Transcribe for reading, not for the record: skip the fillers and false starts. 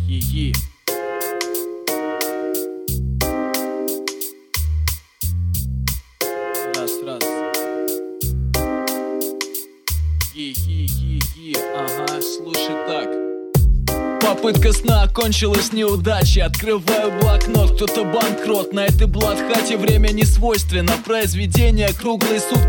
Е-е. Раз. Е-е-е-е. Ага, слушай так. Попытка сна окончилась неудачей. Открываю блокнот, кто-то банкрот. На этой блатхате время не свойственно. Произведение круглые сутки.